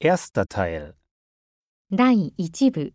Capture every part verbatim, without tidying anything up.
Erster Teil. 第一部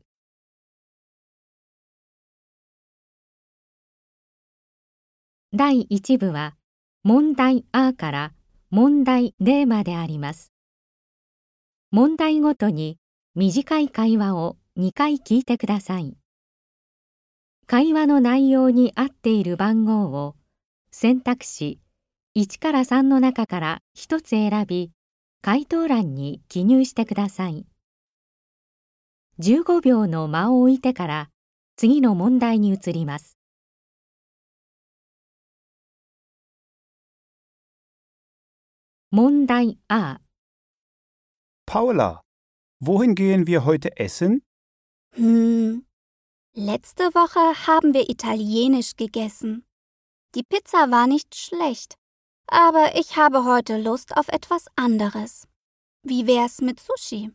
第一部は問題 A から問題 D まであります。問題ごとに短い会話をにかい聞いてください。会話の内容に合っている番号を選択肢いちからさんの中からひとつ選び、回答欄に記入してください。じゅうごびょうの間を置いてから次の問題に移ります。問題 A。 Paula, wohin gehen wir heute essen? Hm, letzte Woche haben wir italienisch gegessen. Die Pizza war nicht schlecht, aber ich habe heute Lust auf etwas anderes. Wie wär's mit Sushi?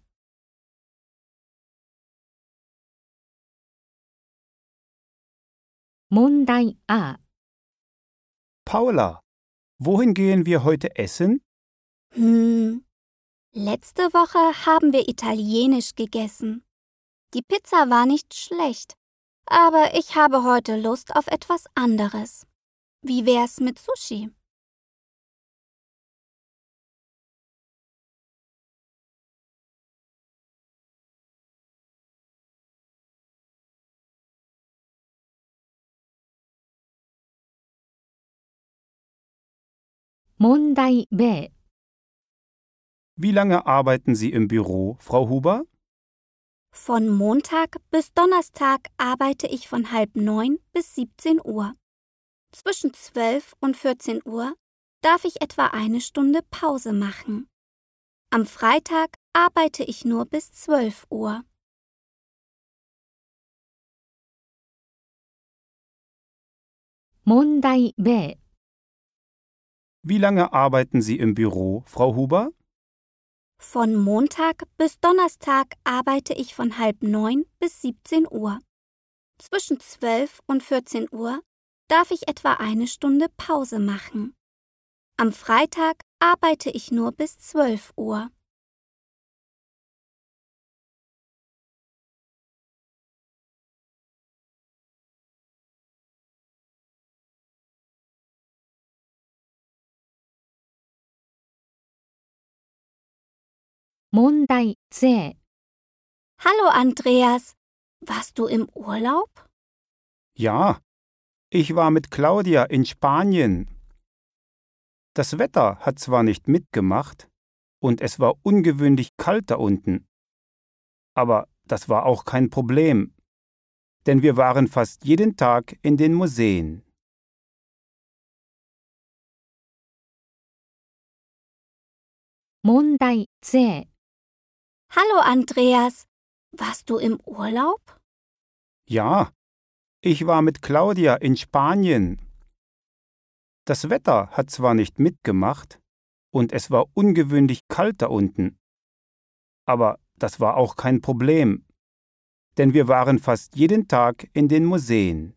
Mondai A。 Paula, wohin gehen wir heute essen? Hm, letzte Woche haben wir italienisch gegessen. Die Pizza war nicht schlecht, aber ich habe heute Lust auf etwas anderes. Wie wär's mit Sushi? Mondai B。 Wie lange arbeiten Sie im Büro, Frau Huber? Von Montag bis Donnerstag arbeite ich von halb neun bis siebzehn Uhr. Zwischen zwölf und vierzehn Uhr darf ich etwa eine Stunde Pause machen. Am Freitag arbeite ich nur bis zwölf Uhr. Mondai B。 Wie lange arbeiten Sie im Büro, Frau Huber? Von Montag bis Donnerstag arbeite ich von halb neun bis siebzehn Uhr. Zwischen zwölf und vierzehn Uhr darf ich etwa eine Stunde Pause machen. Am Freitag arbeite ich nur bis zwölf Uhr. Mondai C。 Hallo Andreas, warst du im Urlaub? Ja, ich war mit Claudia in Spanien. Das Wetter hat zwar nicht mitgemacht und es war ungewöhnlich kalt da unten, aber das war auch kein Problem, denn wir waren fast jeden Tag in den Museen. Mondai C。 Hallo Andreas, warst du im Urlaub? Ja, ich war mit Claudia in Spanien. Das Wetter hat zwar nicht mitgemacht und es war ungewöhnlich kalt da unten, aber das war auch kein Problem, denn wir waren fast jeden Tag in den Museen.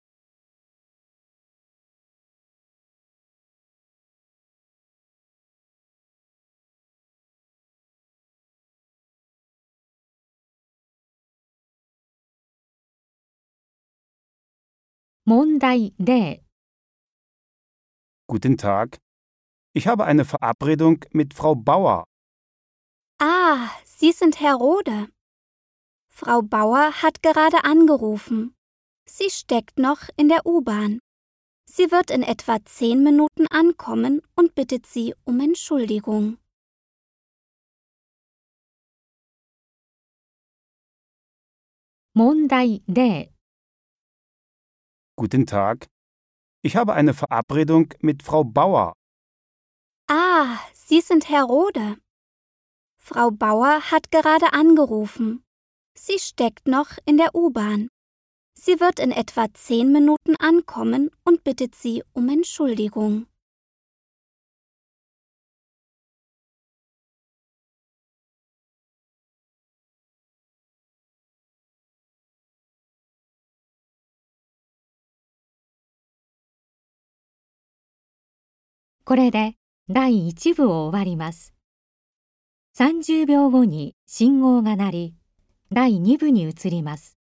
Mondai D。 Guten Tag. Ich habe eine Verabredung mit Frau Bauer. Ah, Sie sind Herr Rode. Frau Bauer hat gerade angerufen. Sie steckt noch in der U-Bahn. Sie wird in etwa zehn Minuten ankommen und bittet Sie um Entschuldigung. Mondai D。 Guten Tag. Ich habe eine Verabredung mit Frau Bauer. Ah, Sie sind Herr Rode. Frau Bauer hat gerade angerufen. Sie steckt noch in der U-Bahn. Sie wird in etwa zehn Minuten ankommen und bittet Sie um Entschuldigung. これで第一部を終わります。 さんじゅうびょうごに信号が鳴り、だいに部に移ります。